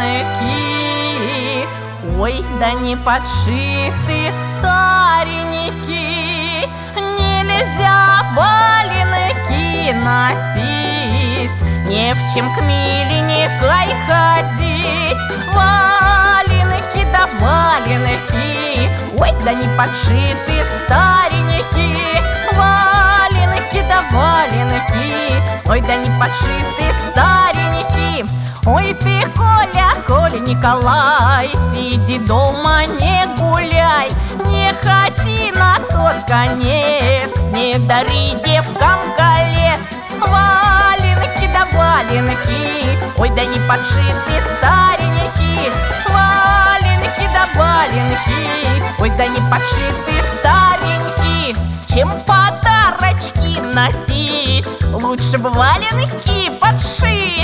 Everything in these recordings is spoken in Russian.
валенки. Ой, да не подшиты старенькие, нельзя валенки носить, не в чем к миленькой ходить. Валенки да валенки, ой, да не подшиты старенькие. Валенки да валенки, ой, да не подшиты старенькие. Ой ты, Коля Николай, сиди дома, не гуляй, не ходи на тот конец, не дари девкам колец. Валенки да валенки, ой, да не подшиты старенькие. Валенки да валенки, ой, да не подшиты старенькие. Чем подарочки носить, лучше бы валенки подшить.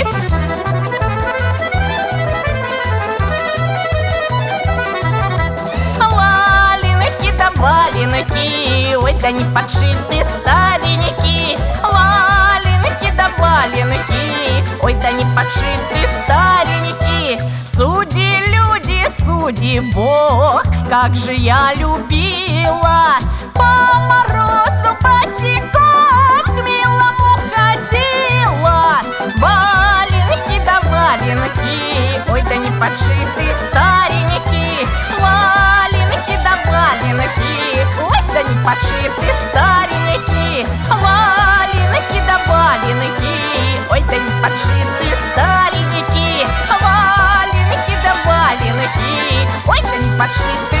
Валенки, ой, да не подшиты старенькие. Валенки да валенки, ой, да не подшиты старенькие. Суди, люди, суди, Бог, как же я любила по морозу босиком к милому ходила. Валенки да валенки, ой, да не подшиты старенькие. Валенки да валенки, ой, да не подшиты старенькие. Валенки да валенки, ой, да не подшиты старенькие. Валенки да валенки, ой, да не подшиты